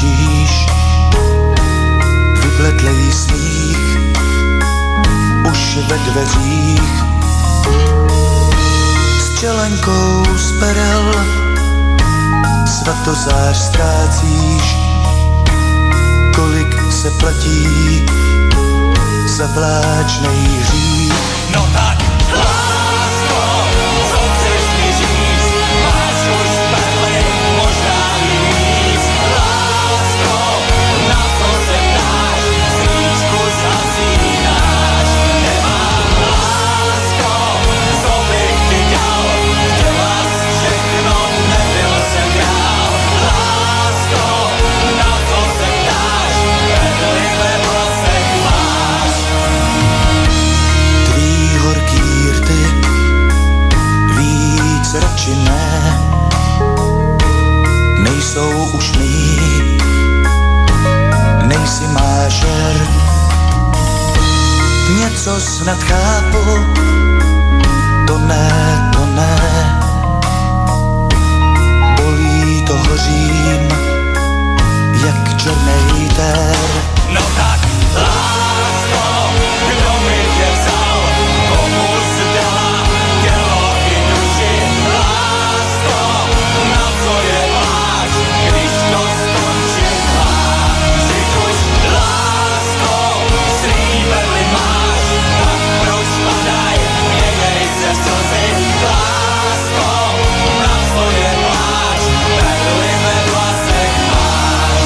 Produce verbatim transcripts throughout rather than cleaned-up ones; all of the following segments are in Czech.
vidíš, vypletlej smích už ve dveřích. S čelenkou z perel svatozář ztrácíš, kolik se platí za vláčnej hřích. No tak, lásko, co chceš mi říct, máš už perly, možná i víc. Lásko, na co se ptáš, svíčku zhasínáš. Nemám, lásko, co bych ti dal, chtěla jsi všechno, nebyl jsem král. Lásko, na co se ptáš, perly ve vlasech máš. Tvý horký rty víc radši ne, nejsou už mý, nejsi mážer. Něco snad chápu, to ne, to ne, bolí to, hořím jak černej tér. No tak, lásko, kdo mi tě vzal, komu zdala tělo i duši. Lásko, na co je pláč, když to skončit má. Vždyť už, lásko, slíbili máš, tak proč padaj, měnej se slzy. Lásko, na co je pláč, perly ve vlasech máš.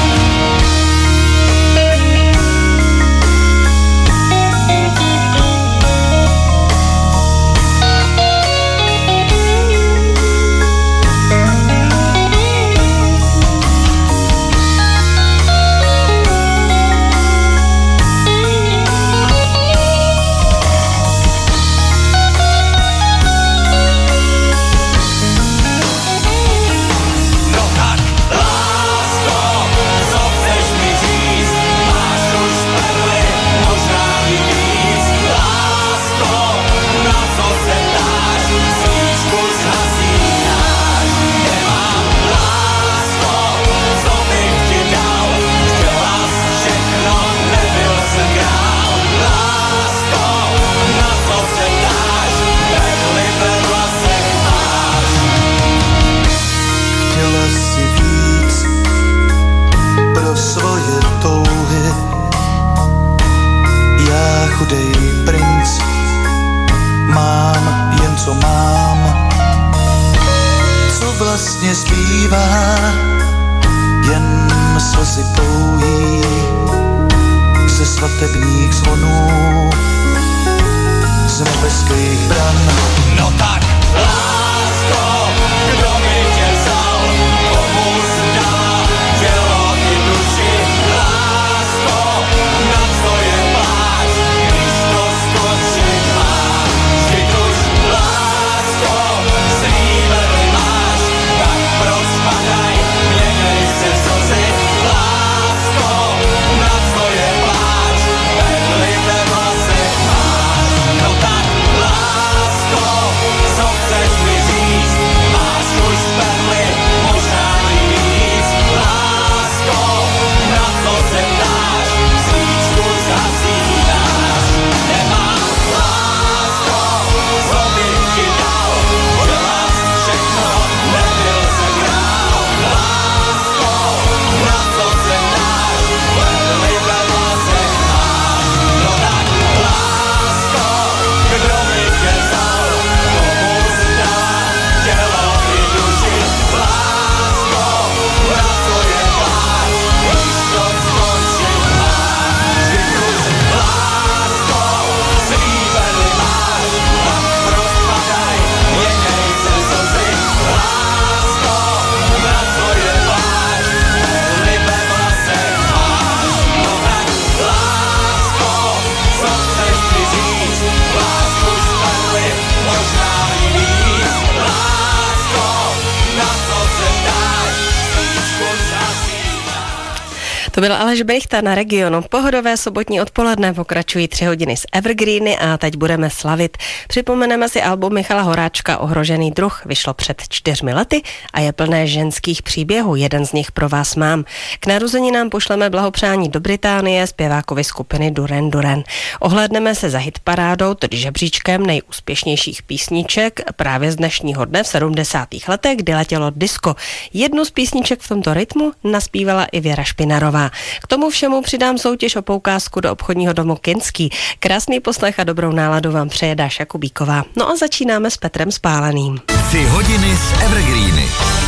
No tak, lásko, co chceš mi říct, máš už perly, možná i víc. Lásko, na co se ptáš, svíčku zhasínáš. Nemám, lásko, co bych ti dal, chtěla jsi všechno, nebyl jsem král. Lásko, na co se ptáš, perly ve vlasech máš. Chtěla si víc pro svoje touhy, já chudej princ mám jen co mám. Co vlastně zbývá, jen slzy pouhý ze svatebních zvonů, z nebeských bran. No tak, lásko, kdo mi tě vzal, komu zdala tělo i duši. Lásko, na co je pláč, když to skončit má. Vždyť už, lásko, slíbili máš, tak proč padaj, měnej se slzy. Lásko, na co je pláč, perly ve vlasech máš. No tak, lásko, To byl Aleš Brychta na Regionu. Pohodové sobotní odpoledne pokračují tři hodiny z Evergreeny a teď budeme slavit. Připomeneme si album Michala Horáčka Ohrožený druh. Vyšlo před čtyřmi lety a je plné ženských příběhů. Jeden z nich pro vás mám. K narozeninám pošleme blahopřání do Británie zpěvákovi skupiny Duran Duran. Ohlédneme se za hitparádou, tedy žebříčkem nejúspěšnějších písniček právě z dnešního dne v sedmdesátých letech, kdy letělo disco. Jednu z písniček v tomto rytmu naspívala i Věra Špinarová. K tomu všemu přidám soutěž o poukázku do obchodního domu Kinský. Krásný poslech a dobrou náladu vám přeje Dáša Kubíková. No a začínáme s Petrem Spáleným. Tři hodiny z Evergreeny.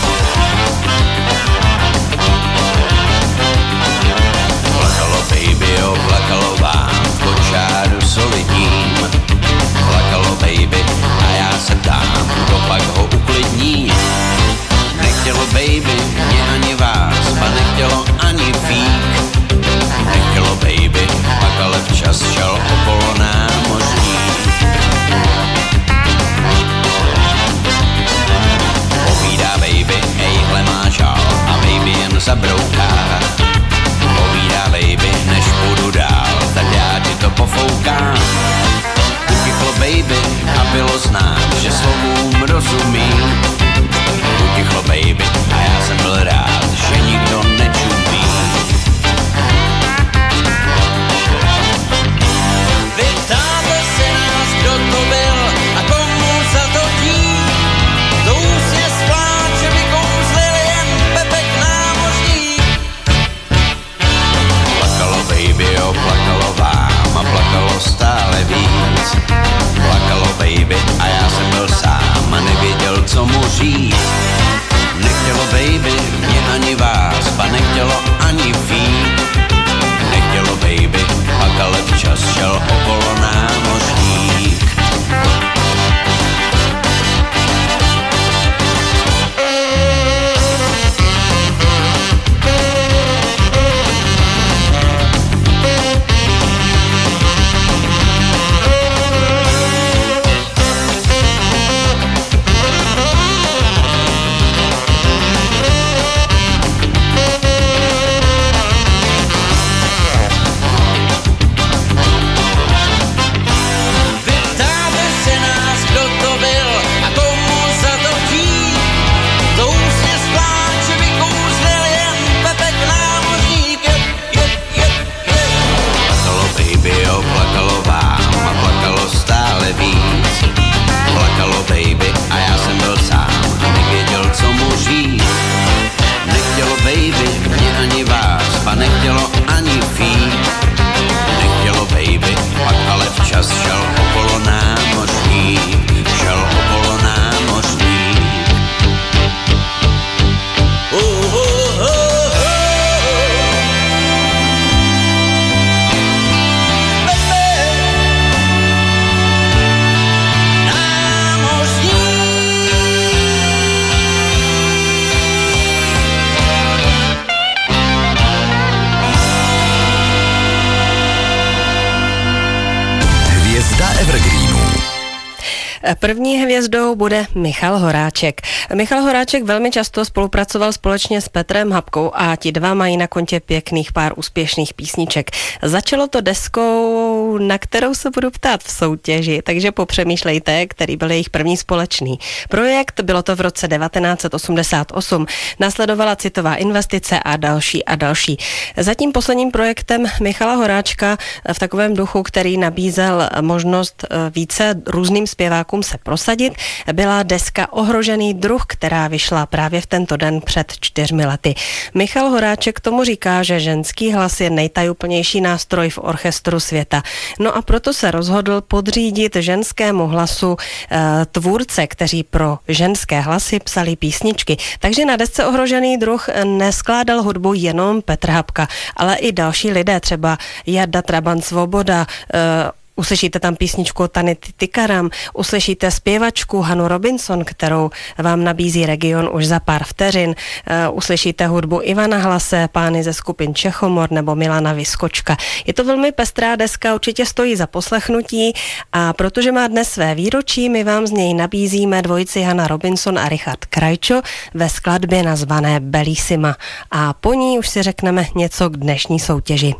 Plakalo baby, jo, plakalo vám v kočáru solidím. Plakalo baby a já se ptám, kdo pak ho uklidní. Nechtělo baby, mě ani vás, a nechtělo ani fík. Nechtělo baby, pak ale včas šel okolo námořník. Povídá baby, ejhle má žal, a baby jen zabrouká. Povídá baby, než půjdu dál, tak já ti to pofoukám. Utichlo baby a bylo znát, že slovům rozumím. Utichlo baby a já jsem byl rád, že nikdo nečumí. Vyptáte se nás, kdo to byl a komu za to tím. To úsně z pláče vykouzlil jen Pepek námořník. Plakalo baby, jo, plakalo vám a plakalo stále víc. Plakalo baby a já jsem byl sám a nevěděl, co mu říct. Nechtělo baby, mě ani vás, pa nechtělo ani fít. Nechtělo baby, pak ale včas šel okolo námořník. První hvězdou bude Michal Horáček. Michal Horáček velmi často spolupracoval společně s Petrem Habkou a ti dva mají na kontě pěkných pár úspěšných písniček. Začalo to deskou, na kterou se budu ptát v soutěži, takže popřemýšlejte, který byl jejich první společný projekt. Bylo to v roce devatenáct set osmdesát osm. Následovala Citová investice a další a další. Zatím posledním projektem Michala Horáčka v takovém duchu, který nabízel možnost více různým zpěvákům se prosadit, byla deska Ohrožený druh, která vyšla právě v tento den před čtyřmi lety. Michal Horáček tomu říká, že ženský hlas je nejtajuplnější nástroj v orchestru světa. No a proto se rozhodl podřídit ženskému hlasu e, tvůrce, kteří pro ženské hlasy psali písničky. Takže na desce Ohrožený druh neskládal hudbu jenom Petr Habka, ale i další lidé, třeba Jarda Trabant Svoboda, e, Uslyšíte tam písničku Tanity Tikaram, uslyšíte zpěvačku Hanu Robinson, kterou vám nabízí region už za pár vteřin. Uslyšíte hudbu Ivana Hlase, pány ze skupin Čechomor nebo Milana Vyskočka. Je to velmi pestrá deska, určitě stojí za poslechnutí a protože má dnes své výročí, my vám z něj nabízíme dvojici Hana Robinson a Richard Krajčo ve skladbě nazvané Bellissima. A po ní už si řekneme něco k dnešní soutěži.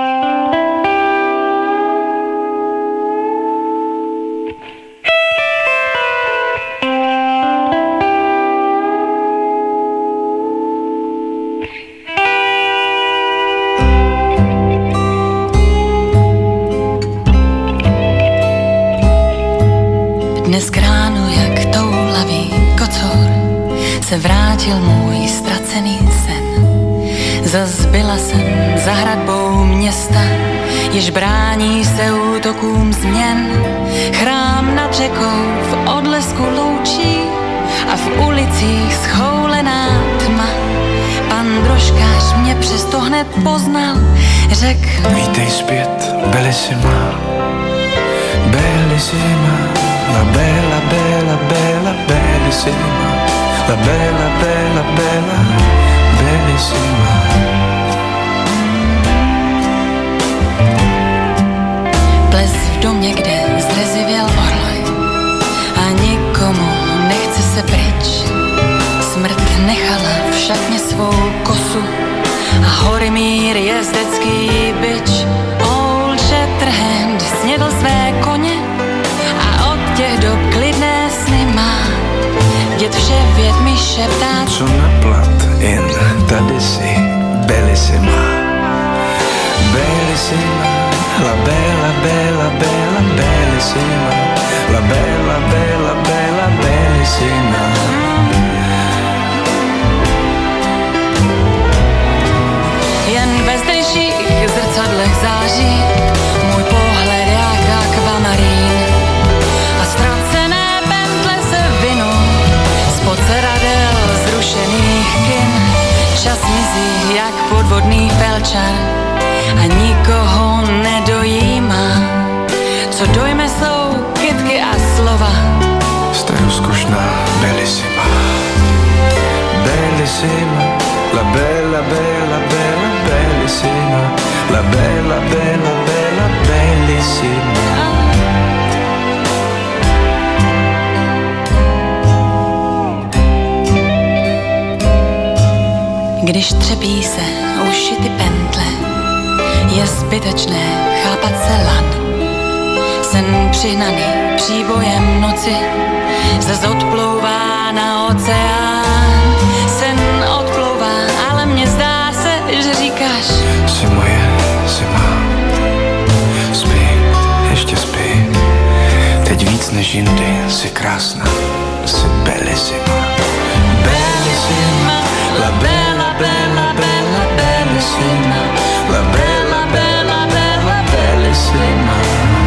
Dnes k ránu, jak toulavý kocour, se vrátil můj ztracený sen. Zas byla jsem za hradbou města, jež brání se útokům změn. Chrám nad řekou v odlesku loučí a v ulicích schoulená tma. Pan drožkář mě přesto hned poznal, řek: Vítej zpět, Bellissima, Bellissima, la bella, bella, bella, Bellissima, la bella, bella, bella, Bellissima. Ples v domě, kde zrezivěl orloj a nikomu nechce se pryč. Smrt nechala v šatně svou kosu a Horimír jezdecký bič. Old Shatterhand snědl své koně a od těch dob klidné sny má. Děd vše věd mi šeptá, Co na plat, jen tady si, Bellissima, Bellissima, la bella, bella, bella, Bellissima, la bella, bella, bella, Bellissima. jen ve zdejších zrcadlech září můj pohled jak akvamarín a ztracené pentle se vinou spod ceradel zrušených kin. Čas mizí jak podvodný felčar a nikoho nedojímá. Co dojme jsou kytky a slova. Starozkušná Bellissima, Bellissima, la bella, bella, bella, Bellissima, la bella, bella, bella, Bellissima. Když třepí se uši ty pentle, je zbytečné chápat se lan. Sen přihnaný příbojem noci zas odplouvá na oceán. Sen odplouvá, ale mně zdá se, že říkáš: Jsi moje, jsi má, spí, ještě spí. Teď víc než jindy, jsi krásná, jsi Bellissima, Bellissima, la bella, bella, bella, Bellissima, la bella, bella, bella, Bellissima.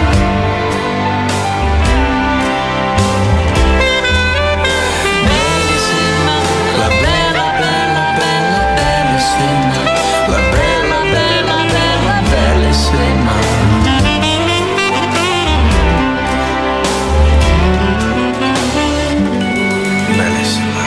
Bellissima, la bella, bella, bella, Bellissima, la bella, bella, bella, Bellissima. Bellissima.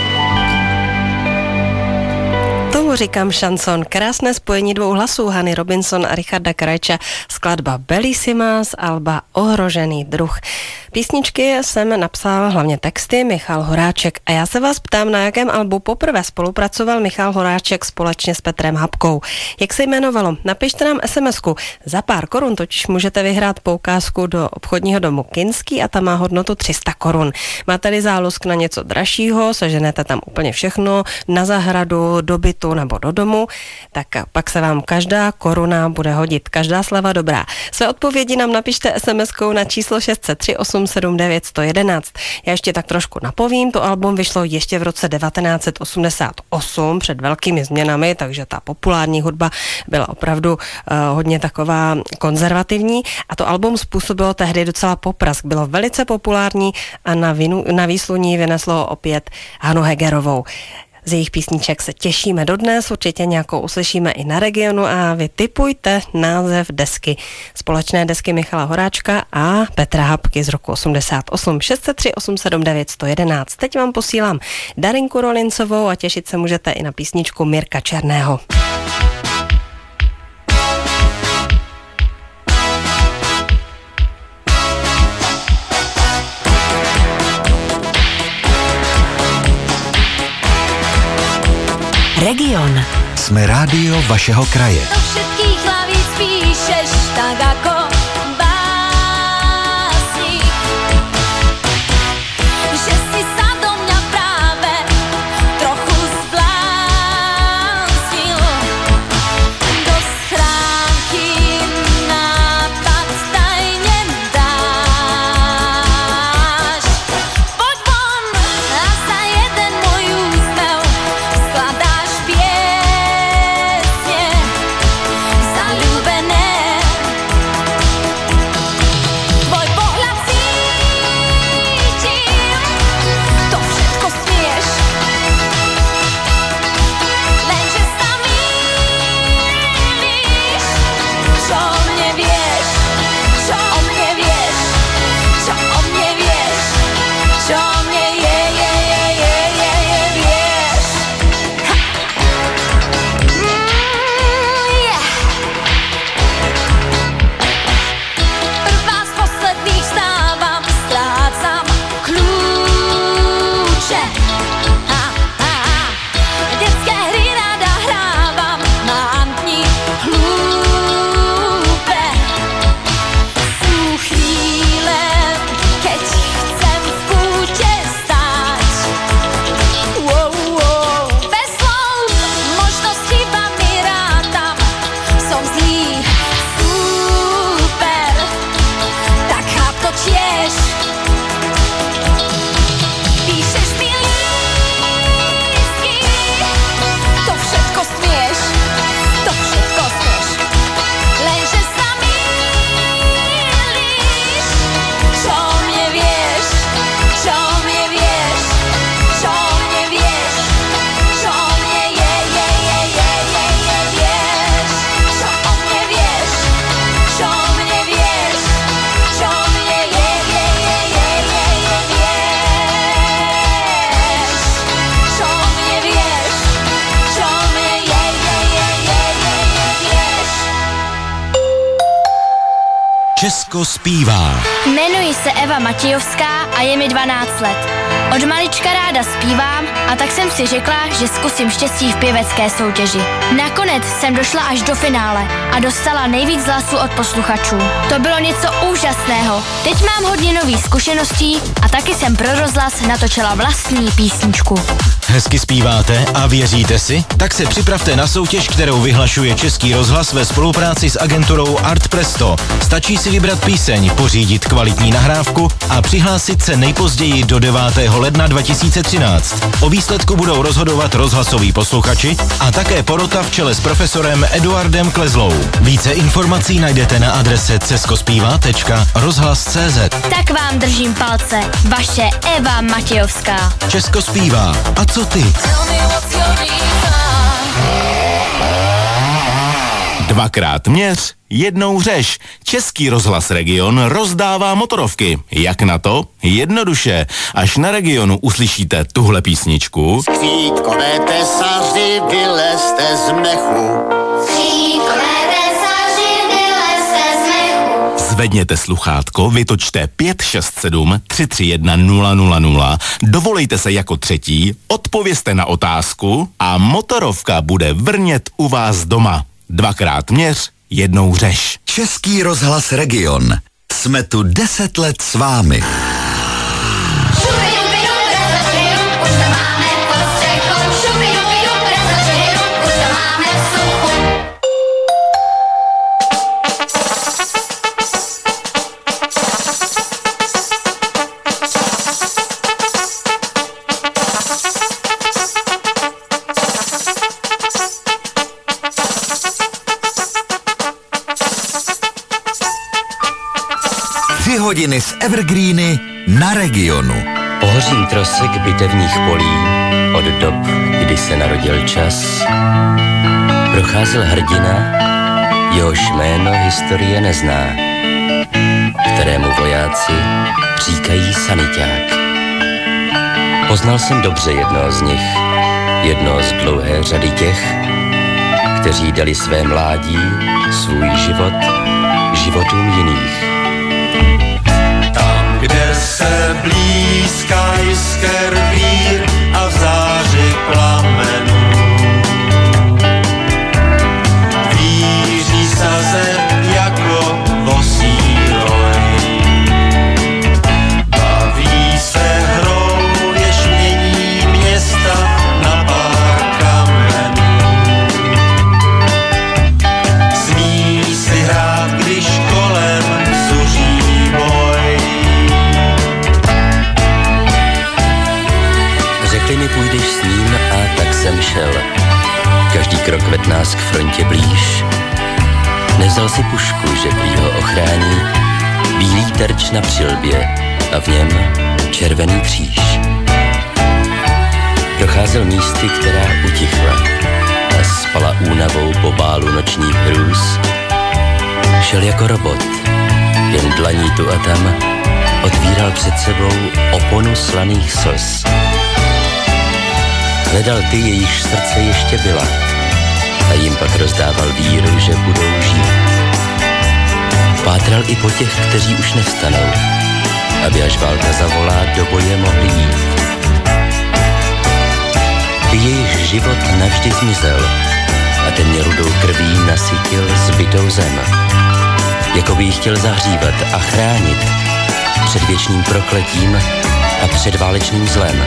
Tomu říkám šanson. Krásné spojení dvou hlasů Hany Robinson a Richarda Krajča. Skladba Bellissima z alba Ohrožený druh. Písničky jsem napsal, hlavně texty, Michal Horáček. A já se vás ptám, na jakém albu poprvé spolupracoval Michal Horáček společně s Petrem Hapkou. Jak se jmenovalo? Napište nám SMSku. Za pár korun totiž můžete vyhrát poukázku do obchodního domu Kinský a ta má hodnotu tři sta korun. Máte-li zálusk na něco dražšího, seženete tam úplně všechno, na zahradu, do bytu nebo do domu, tak pak se vám každá koruna bude hodit. Každá sleva dobrá. Své odpovědi nám napište SMSkou na číslo šest set tři osm sedm devět jedna jedna. Já ještě tak trošku napovím, to album vyšlo ještě v roce devatenáct set osmdesát osm před velkými změnami, takže ta populární hudba byla opravdu uh, hodně taková konzervativní a to album způsobilo tehdy docela poprask. Bylo velice populární a na, vinu, na výsluní vyneslo opět Hanu Hegerovou. Z jejich písniček se těšíme dodnes, určitě nějakou uslyšíme i na Regionu a vy tipujte název desky. Společné desky Michala Horáčka a Petra Hapky z roku osmdesát osm. šest set tři osm sedm devět jedna jedna. Teď vám posílám Darinku Rolincovou a těšit se můžete i na písničku Mirka Černého. Region. Jsme rádio vašeho kraje. Do všetkých hlavíc píšeš tak ako básnik, že si sa do mňa práve trochu zbláznil. Do schránky nápad tajne dáš. Poď von a za jeden môj úsmev skladáš piesne zaľúbené. Tvoj pohľad cítim, to všetko smieš, lenže sa mýliš. Čo o mne vieš, čo o mne vieš, čo o mne vieš, čo o mne je, je, je, je, je, je, vieš. Mm, yeah. Prvá z posledných vstávam, strácam kľúče. Ha, ha, ha. Detské hry rada hrávam, mám dni hlúpe. Sú chvíle, keď chcem v kúte stáť. Wow, wow. Bez slov, možno s chybami rátam, som zlý, super, tak cháp to tiež. Píšeš mi lístky, to všetko smieš, to všetko smieš, lenže sa mýliš. Čo o mne vieš, čo o mne vieš, čo o mne vieš, čo o mne je, je, je, je, je, je, vieš. Čo o mne vieš, čo o mne vieš, čo o mne je, je, je, je, je, je, vieš. Čo o mne vieš, čo o mne je, je, je, je, je, je, vieš. Česko zpívá. Jmenuji se Eva Matějovská a je mi dvanáct let. Od malička ráda zpívám a tak jsem si řekla, že zkusím štěstí v pěvecké soutěži. Nakonec jsem došla až do finále a dostala nejvíc hlasů od posluchačů. To bylo něco úžasného. Teď mám hodně nových zkušeností a taky jsem pro rozhlas natočila vlastní písničku. Hezky zpíváte a věříte si? Tak se připravte na soutěž, kterou vyhlašuje Český rozhlas ve spolupráci s agenturou Art Presto. Stačí si vybrat píseň, pořídit kvalitní nahrávku a přihlásit se nejpozději do devátého ledna dva tisíce třináct. O výsledku budou rozhodovat rozhlasoví posluchači a také porota v čele s profesorem Eduardem Klezlou. Více informací najdete na adrese ceskospíva tečka rozhlas tečka cé zet. Tak vám držím palce. Vaše Eva Matějovská. Česko zpívá. A co ty? Dvakrát měř, jednou řeš. Český rozhlas Region rozdává motorovky. Jak na to? Jednoduše. Až na Regionu uslyšíte tuhle písničku. Skřítkové tesaři, vylezte z mechu. Skřítkové tesaři, vylezte z mechu. Zvedněte sluchátko, vytočte pět šest sedm tři tři jedna nula nula nula, dovolejte se jako třetí, odpovězte na otázku a motorovka bude vrnět u vás doma. Dvakrát měř, jednou řeš. Český rozhlas Region. Jsme tu deset let s vámi. Tři hodiny z Evergreeny na Regionu. Ohoří trosek bitevních polí, od dob, kdy se narodil čas, procházel hrdina, jehož jméno historie nezná, kterému vojáci říkají saniťák. Poznal jsem dobře jednoho z nich, jednoho z dlouhé řady těch, kteří dali své mládí, svůj život, životům jiných. Tam, kde se blízká jisker vír a v záři plamenů víří saze jako vosí roj. Baví se hrou, jež mění města na pár kamenů. Smí si hrát, když kolem zuří boj. Řekli mi, půjdeš s ním, a tak jsem šel. Každý krok ved nás k frontě blíž. Nevzal si pušku, že prý ho ochrání bílý terč na přilbě a v něm červený kříž. Procházel místy, která utichla a spala únavou po bálu nočních hrůz. Šel jako robot, jen dlaní tu a tam otvíral před sebou oponu slaných slz. Hledal ty, jejichž srdce ještě byla, a jim pak rozdával víru, že budou žít. Pátral i po těch, kteří už nevstanou, aby až válka zavolá, do boje mohli jít. Ty, jejich život navždy zmizel a ten mě rudou krví nasytil zbytou zem. Jako by ji chtěl zahřívat a chránit před věčným prokletím a před válečným zlem.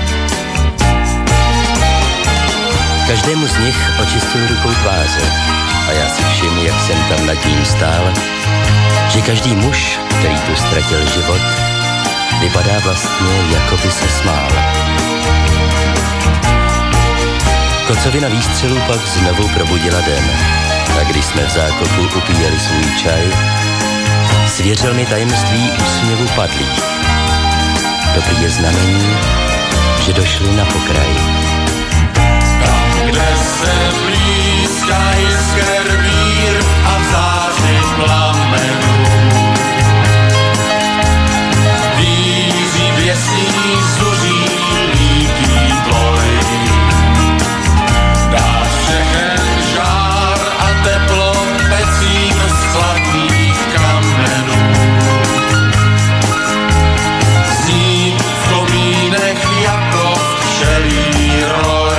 Každému z nich očistil rukou tváře a já si všiml, jak jsem tam nad ním stál, že každý muž, který tu ztratil život, vypadá vlastně, jako by se smál. Kocovina výstřelů pak znovu probudila den a když jsme v zákopu upíjeli svůj čaj, svěřil mi tajemství úsměvu padlých. To prý je znamení, že došli na pokraj. Kde se blízká jisker vír a v záři plamenů víří běsný zuří líký boj. Dá všechen žár a teplo pecím z chladných kamenů. Zní v komínech jako včelí roj.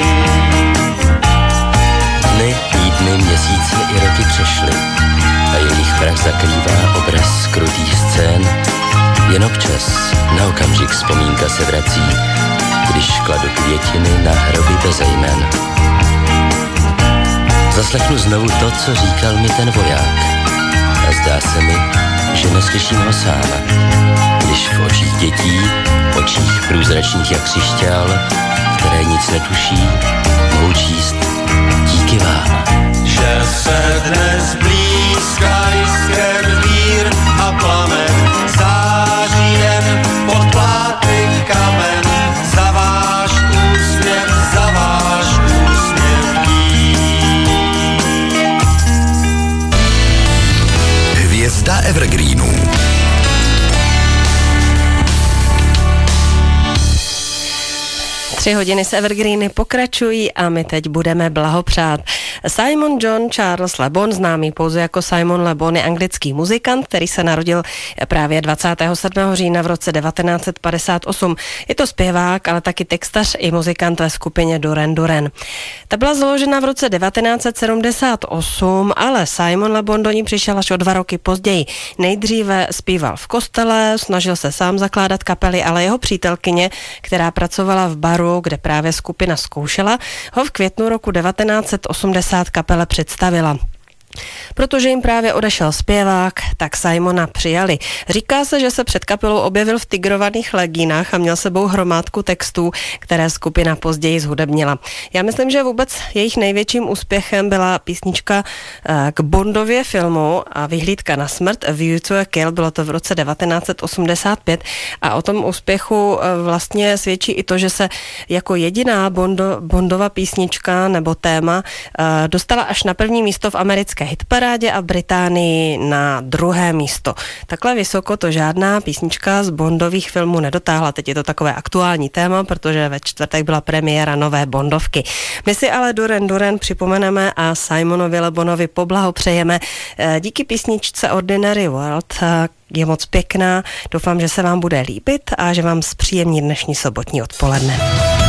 Dny, měsíce i roky přešly a jejich prach zakrývá obraz krutých scén. Jen občas, na okamžik vzpomínka se vrací, když kladu květiny na hroby beze jmen. Zaslechnu znovu to, co říkal mi ten voják a zdá se mi, že neslyším ho sám, když v očích dětí, očích průzračných jak křišťál, které nic netuší, mohou číst díky vám. Že se dnes blízká jisker vír a plamen září jen pod pláty kamen. Za váš úsměv, za váš úsměv dík. Hvězda evergreenů. Tři hodiny z Evergreeny pokračují a my teď budeme blahopřát. Simon John Charles Le Bon, známý pouze jako Simon Le Bon, je anglický muzikant, který se narodil právě dvacátého sedmého října v roce devatenáct set padesát osm. Je to zpěvák, ale taky textař i muzikant ve skupině Duran Duran. Ta byla založena v roce devatenáct set sedmdesát osm, ale Simon Le Bon do ní přišel až o dva roky později. Nejdříve zpíval v kostele, snažil se sám zakládat kapely, ale jeho přítelkyně, která pracovala v baru, kde právě skupina zkoušela, ho v květnu roku devatenáct set osmdesát kapele představila. Protože jim právě odešel zpěvák, tak Simona přijali. Říká se, že se před kapelou objevil v tigrovaných legínách a měl sebou hromádku textů, které skupina později zhudebnila. Já myslím, že vůbec jejich největším úspěchem byla písnička k Bondově filmu a Vyhlídka na smrt, View to a Kill, bylo to v roce devatenáct set osmdesát pět a o tom úspěchu vlastně svědčí i to, že se jako jediná Bondo, Bondova písnička nebo téma dostala až na první místo v americké hitparádě a v Británii na druhé místo. Takhle vysoko to žádná písnička z Bondových filmů nedotáhla. Teď je to takové aktuální téma, protože ve čtvrtek byla premiéra nové Bondovky. My si ale Duran Duran připomeneme a Simonovi Le Bonovi poblahopřejeme. Díky písničce Ordinary World je moc pěkná. Doufám, že se vám bude líbit a že vám zpříjemní dnešní sobotní odpoledne.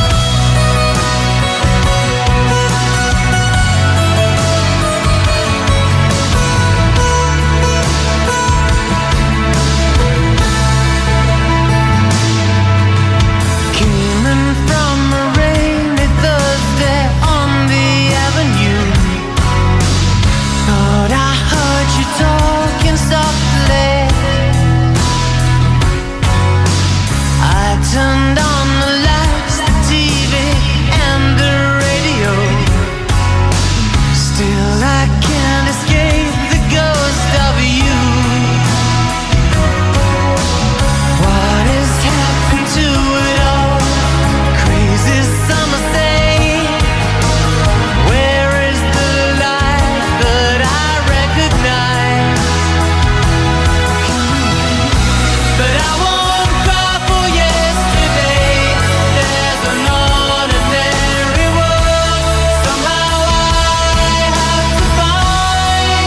Turned on the lights, the T V and the radio. Still I can't escape the ghost of you. What has happened to it all? Crazy summer say, where is the light that I recognize? But I won't cry for you. Ordinary world, somehow I have to find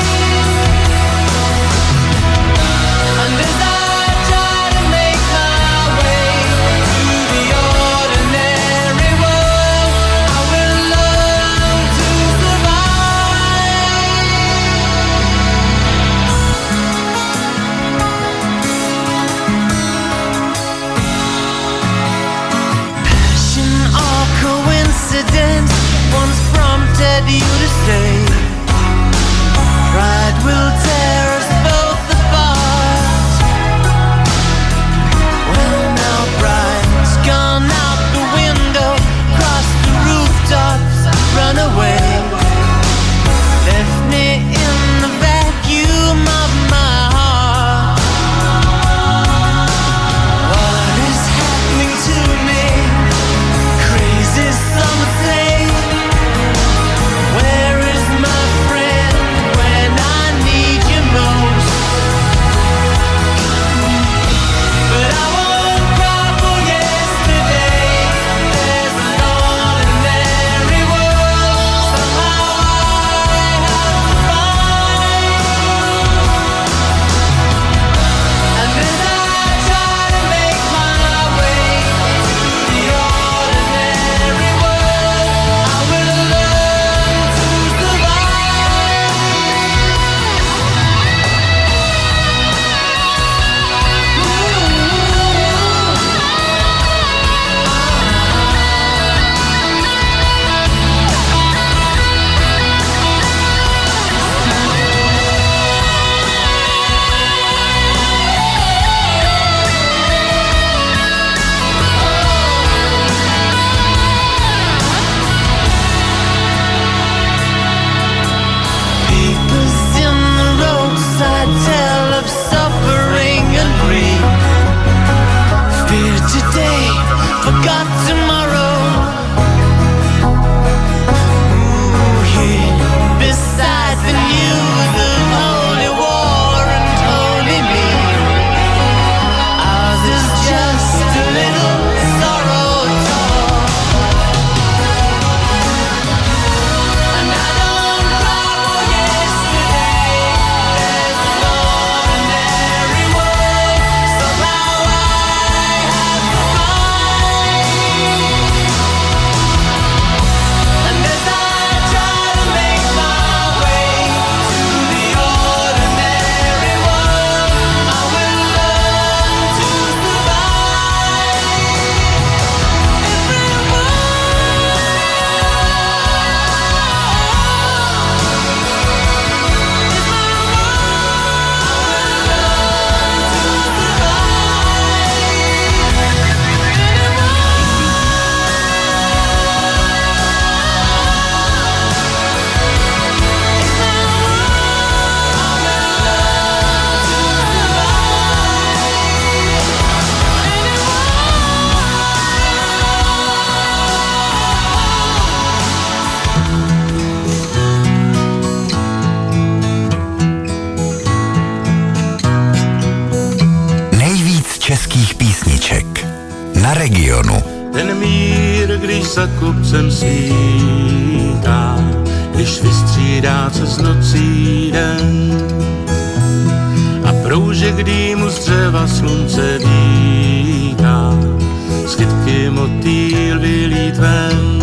regionu. Ten mír, když za kopcem svítá, když vystřídá se z nocí den a proužek dýmu z dřeva slunce vítá, z kytky motýl vylít ven.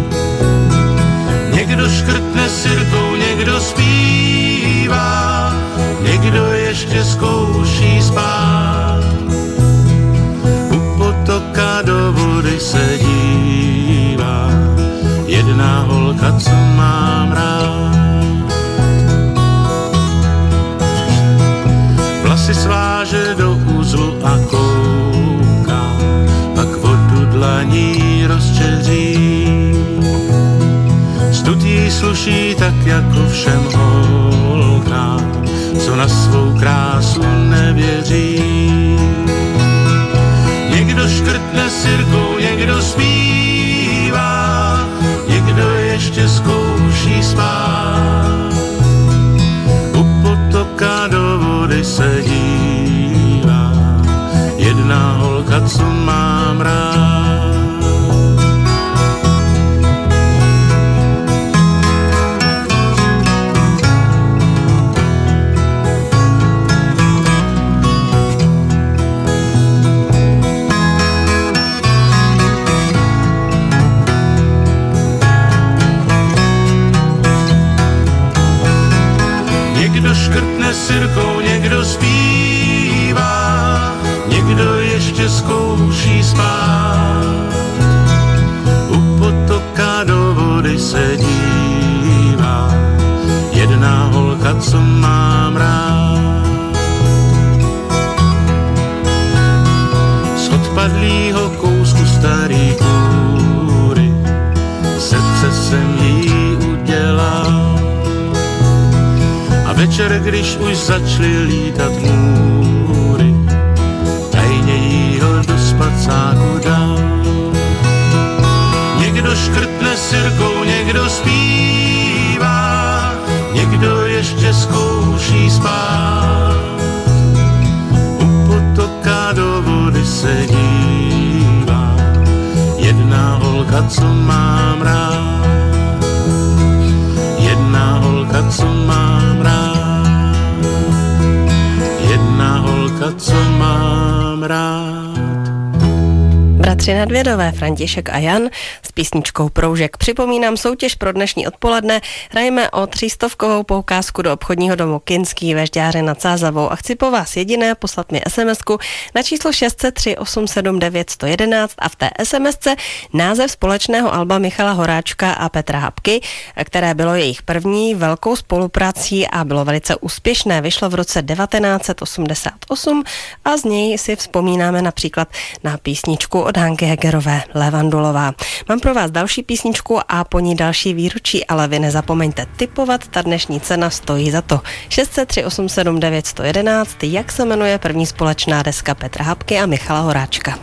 Někdo škrtne sirkou, někdo zpívá, někdo ještě zkouší spát. U potoka do vody se dívá jedna holka, co mám rád. Vlasy sváže do uzlu a kouká, pak vodu dlaní rozčeří. Stud jí sluší tak jako všem holkám, co na svou krásu nevěří. Někdo škrtne sirkou, někdo zpívá, někdo ještě zkouší spát. U potoka do vody se dívá jedna holka, co mám rád. Někdo škrtne sirkou, někdo zpívá, někdo ještě zkouší spát. U potoka do vody se dívá jedna holka, co mám rád. Z odpadlýho kousku starý kůry srdce jsem jí udělal. Večer, když už začaly lítat můry, tajně jí ho do spacáku dal. Někdo škrtne sirkou, někdo zpívá, někdo ještě zkouší spát. U potoka do vody se dívá jedna holka, co mám rád. Jedna holka, co mám rád. Jedna holka, co mám rád. Bratři Nedvědové, František a Jan s písničkou Proužek. Připomínám soutěž pro dnešní odpoledne. Hrajeme o třístovkovou poukázku do obchodního domu Kinský ve Žďáře nad Sázavou a chci po vás jediné poslat mi SMSku na číslo šest set tři osm sedm devět jedna jedna a v té SMSce název společného alba Michala Horáčka a Petra Hapky, které bylo jejich první velkou spoluprací a bylo velice úspěšné. Vyšlo v roce devatenáct set osmdesát osm a z něj si vzpomínáme například na písničku od Hanky Hegerové Levandulová. Mám pro vás další písničku a po ní další výročí, ale vy nezapomeňte tipovat, ta dnešní cena stojí za to. šest set tři osm sedm devět jedna jedna, jak se jmenuje první společná deska Petra Hapky a Michala Horáčka.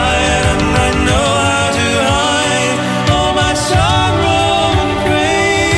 Pride and I know how to hide all my sorrow and pain.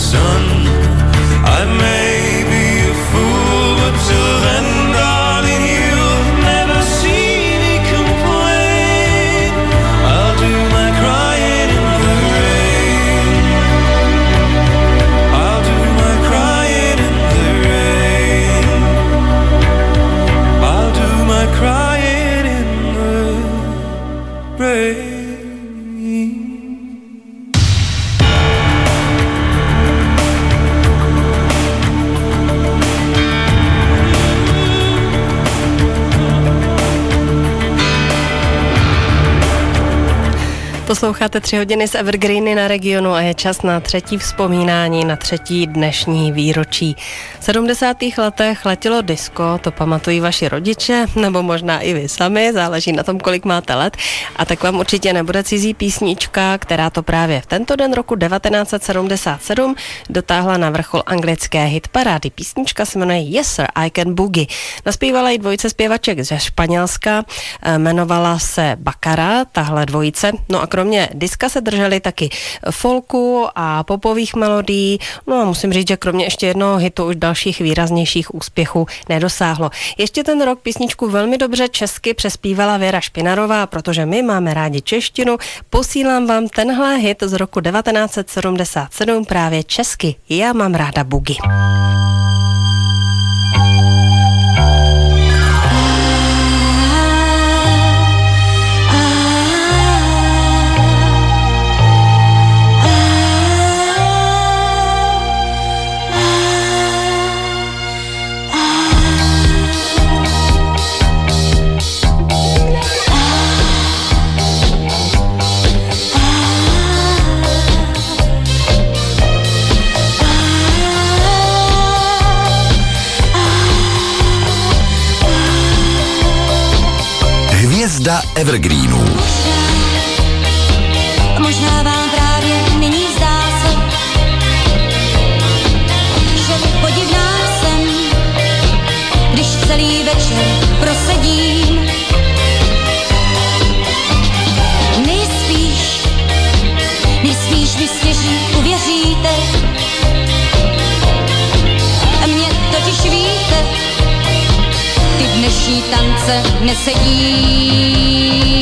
sun. I may be a fool, but till then, darling, you'll never see me complain. I'll do my crying in the rain. I'll do my crying in the rain. I'll do my crying in the rain. Posloucháte tři hodiny z Evergreeny na Regionu a je čas na třetí vzpomínání, na třetí dnešní výročí. V sedmdesátých letech letělo disco, to pamatují vaši rodiče, nebo možná i vy sami, záleží na tom, kolik máte let. A tak vám určitě nebude cizí písnička, která to právě v tento den roku devatenáct set sedmdesát sedm dotáhla na vrchol anglické hitparády. Písnička se jmenuje Yes Sir, I Can Boogie. Naspívala ji dvojice zpěvaček ze Španělska, jmenovala se Baccara, tahle dvojice. No a kromě diska se drželi taky folku a popových melodií. No a musím říct, že kromě ještě jednoho hitu už dalších výraznějších úspěchů nedosáhlo. Ještě ten rok písničku velmi dobře česky přespívala Věra Špinarová, protože my máme rádi češtinu. Posílám vám tenhle hit z roku devatenáct set sedmdesát sedm právě česky. Já mám ráda bugy. Hvězda Evergreenů. Možná vám právě nyní zdá se, že podivná jsem, když celý večer prosedím. Nejspíš, nejspíš mi stěží uvěříte, mně totiž víte, ty dnešní tance nesedí.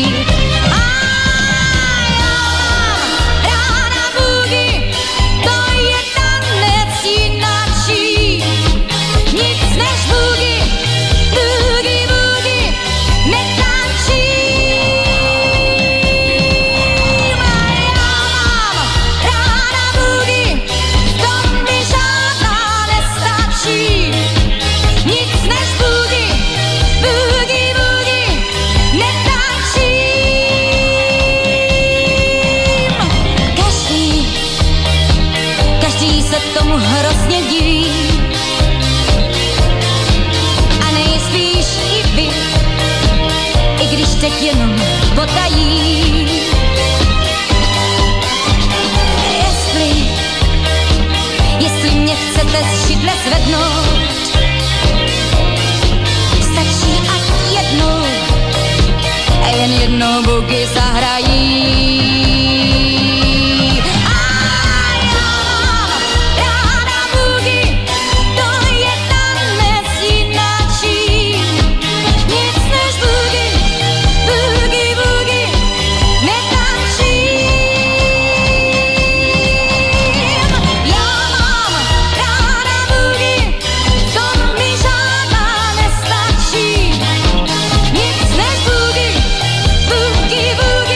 Teď jenom potají. Jestli, jestli mě chcete z židle zvednout, stačí ať jednou, jen jednou bugy zahrají. Boogie, boogie.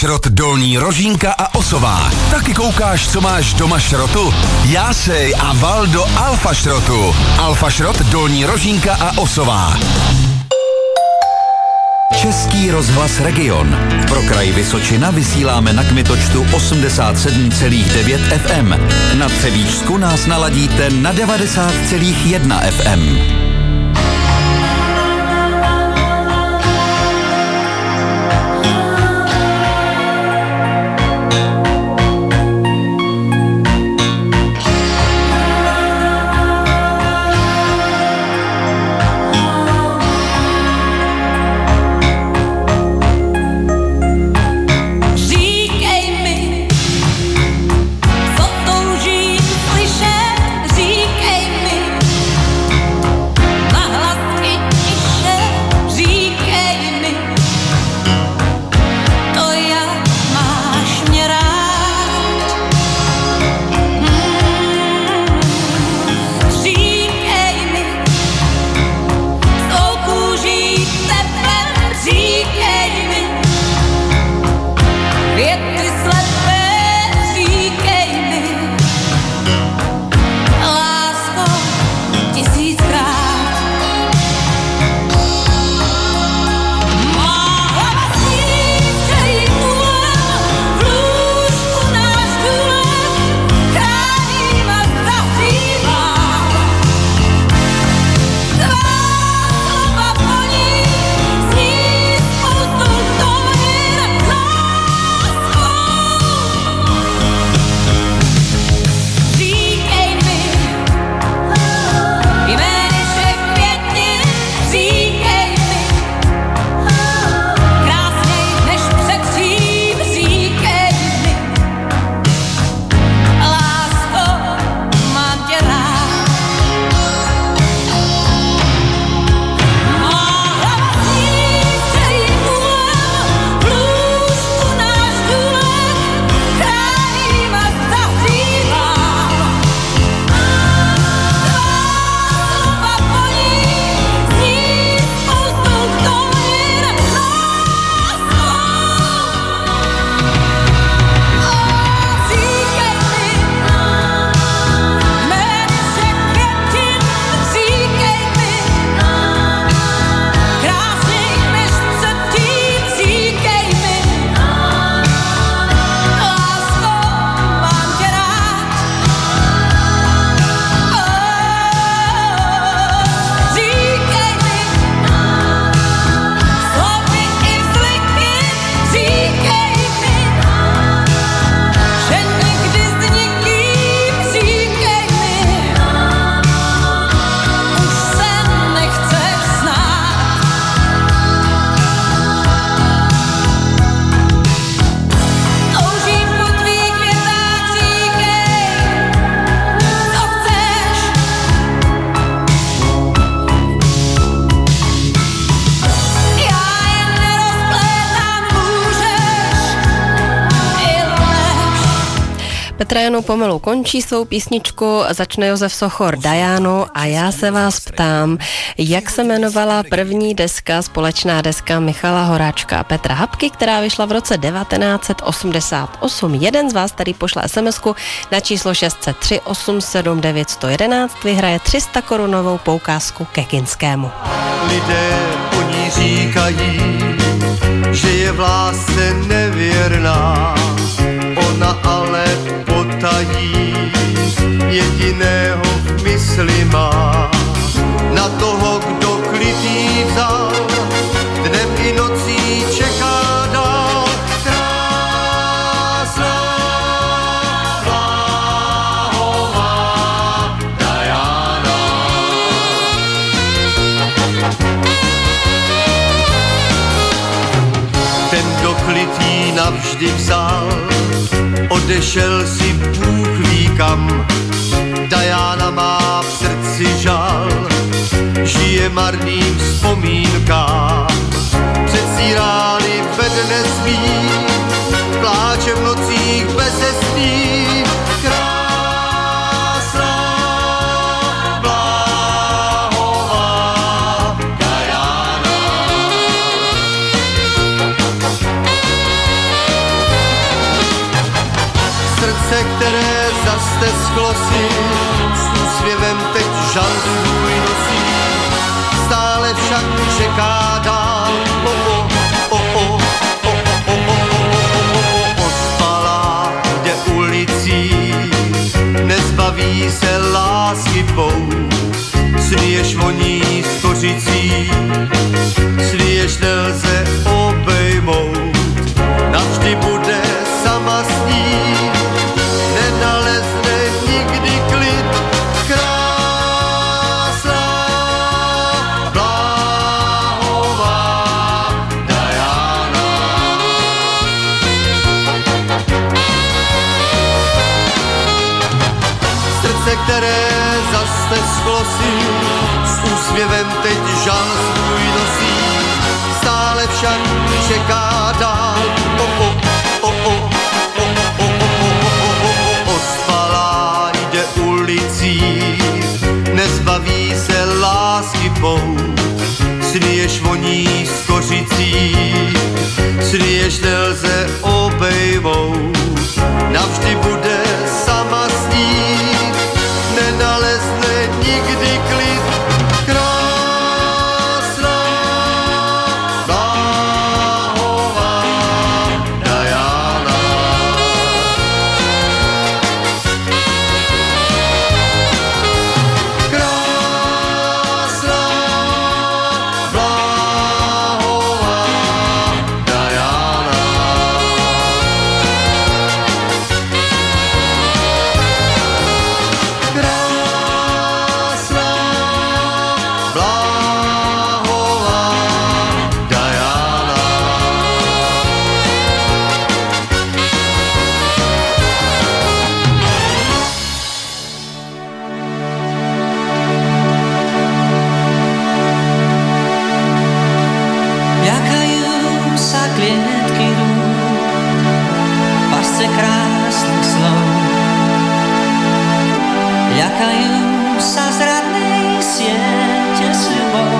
Šrot Dolní Rožínka a Osová. Taky koukáš, co máš doma šrotu? Jásej a val do Alfa Šrotu. Alfa Šrot Dolní Rožínka a Osová. Český rozhlas Region. Pro kraj Vysočina vysíláme na kmitočtu osmdesát sedm celá devět F M. Na Třebíčsku nás naladíte na devadesát celá jedna F M. Petra Janu pomalu končí svou písničku, začne Josef Sochor Dianu a já se vás ptám, jak se jmenovala první deska, společná deska Michala Horáčka a Petra Habky, která vyšla v roce devatenáct set osmdesát osm. Jeden z vás tady pošle SMSku na číslo šest set tři osm sedm devět jedna jedna jedna, vyhraje tři sta korunovou poukázku ke Kinskému. Lidé o ní říkají, že je v lásce nevěrná, ona ale potají, jediného v mysli má, na toho, kdo klid jí vzal, dnem i nocí čeká dál. Krásná bláhová Diana. Ten, kdo klid jí navždy vzal, odešel si Bůh ví kam. Diana má v srdci žal, žije marným vzpomínkám. Předstírány ve dne spí, pláče v nocích beze sní. Krásná bláhová Diana. stesklo si, s úsměvem teď žal svůj nosí, stále však čeká dál. O, o, o, o, o, o, o, o, ospalá jde ulicí, nezbaví se lásky pout, sny jež voní skořicí, sny jež nelze obejmout, navždy bude sama s ní, nenalezne nikdy klid, krásná, bláhová Diana. Srdce, které zastesklo si, s úsměvem teď žal svůj nosí, stále však čeká dál. O, o, o, o, o, o, o, o, ospalá jde ulicí, nezbaví se lásky pout, sny jež voní skořicí, sny jež nelze obejmout, navždy bude sama s ní, nenalezne nikdy klid, krásná, bláhová Diana. Krásná, bláhová Diana. Krásná, bláhová Diana. Ľakajú sa klietky rúk, pasce krásnych slov. Ľakajú sa zradnej siete sľubov.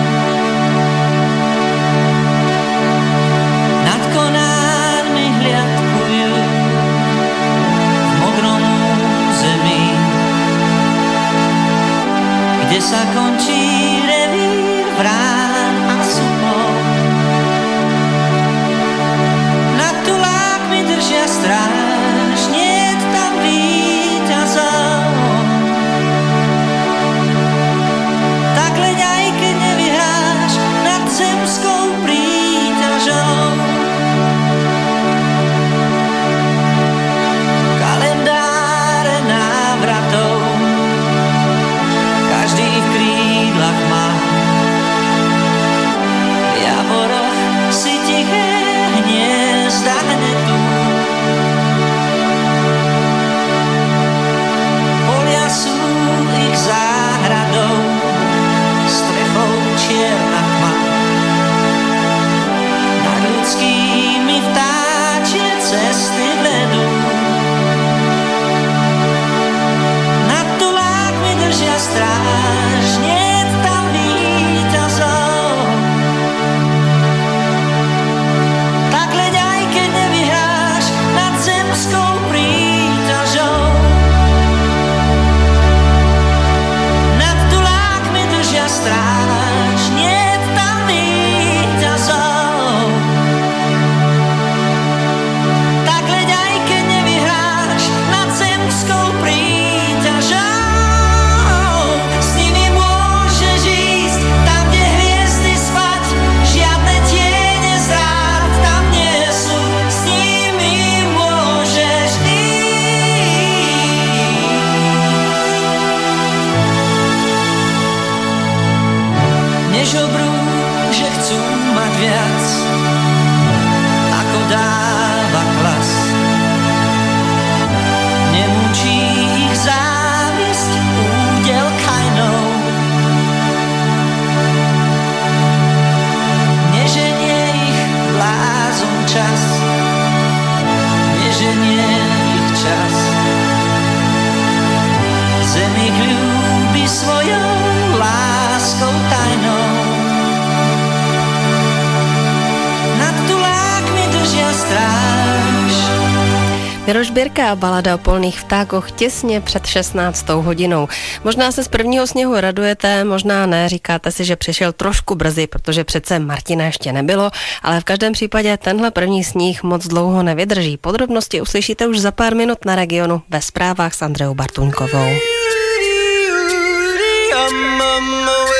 Nad konármi hliadkujú v modrom území, kde sa končí revír vrán a supov. Nad tulákmi držia stráž, niet tam víťazov. Tak leď aj keď nevyhráš nad zemskou príťažou. Kalendáre návratov každý v krídlach má. V javoroch si tiché hniezda hnetú. Polia sú ich záhradou, strechou čierna tma. Nad ľudskými vtáčie cesty vedú. Nad tulákmi držia stráž, niet tam víťazov. Tak leď aj keď nevyhráš nad zemskou príťažou. Nad tulákmi držia stráž, niet tam víťazov. Tak leď aj keď nevyhráš nad zemskou príťažou. S nimi môžeš ísť tam, kde hviezdy spať, žiadne tiene zrád tam nie sú. S nimi môžeš ísť. Nežobrú, že chcú mať viac, ako dáva klas. Nemúčí ich závisť údel kajnou. Neženie ich blázon čas, neženie ich čas. Zem ich ľúbi svojou láskou tajnou. Nad tulákmi držia stráž. Miroš Birka a balada o polných vtákoch těsně před šestnáctou hodinou. Možná se z prvního sněhu radujete, možná ne, říkáte si, že přišel trošku brzy, protože přece Martina ještě nebylo, ale v každém případě tenhle první sníh moc dlouho nevydrží. Podrobnosti uslyšíte už za pár minut na Regionu ve zprávách s Andreou Bartuňkovou.